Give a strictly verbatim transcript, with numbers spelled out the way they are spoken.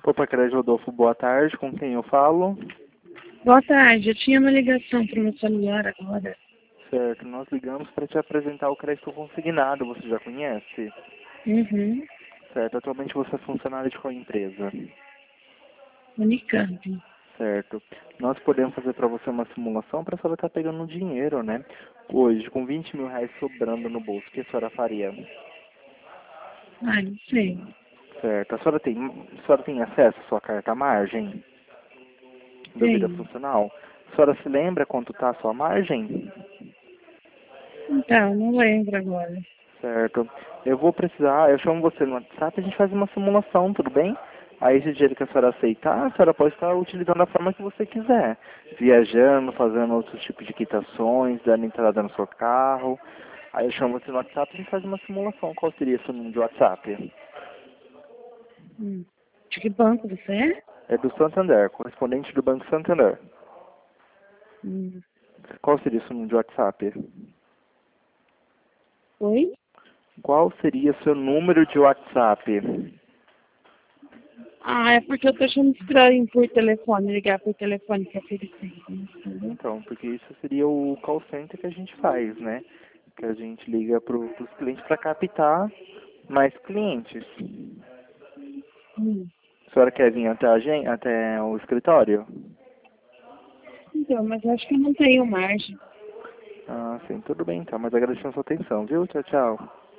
Opa, Crédito Rodolfo, boa tarde. Com quem eu falo? Boa tarde, eu tinha uma ligação para o meu celular agora. Certo, nós ligamos para te apresentar o crédito consignado. Você já conhece? Uhum. Certo, atualmente você é funcionário de qual empresa? Unicamp. Certo. Nós podemos fazer para você uma simulação para a senhora estar pegando dinheiro, né? Hoje, com vinte mil reais sobrando no bolso, o que a senhora faria? Ah, não sei. Certo. A senhora tem, a senhora tem acesso à sua carta à margem da vida Tem. funcional? A senhora se lembra quanto está a sua margem? Então, não lembro agora. Certo. Eu vou precisar, eu chamo você no WhatsApp e a gente faz uma simulação, tudo bem? Aí esse dinheiro que a senhora aceitar, a senhora pode estar utilizando da forma que você quiser. Viajando, fazendo outros tipos de quitações, dando entrada no seu carro. Aí eu chamo você no WhatsApp e a gente faz uma simulação. Qual seria seu número de WhatsApp? Hum. De que banco você é? É do Santander, correspondente do Banco Santander. Hum. Qual seria seu número de WhatsApp? Oi? Qual seria seu número de WhatsApp? Ah, é porque eu tô achando estranho por telefone, ligar por telefone para oferecer, entendeu? Então, porque isso seria o call center que a gente faz, né? Que a gente liga para os clientes para captar mais clientes. Hum. A senhora quer vir até, a gente, até o escritório? Então, mas eu acho que eu não tenho margem. Ah, sim, tudo bem então, mas agradeço a sua atenção, viu? Tchau, tchau.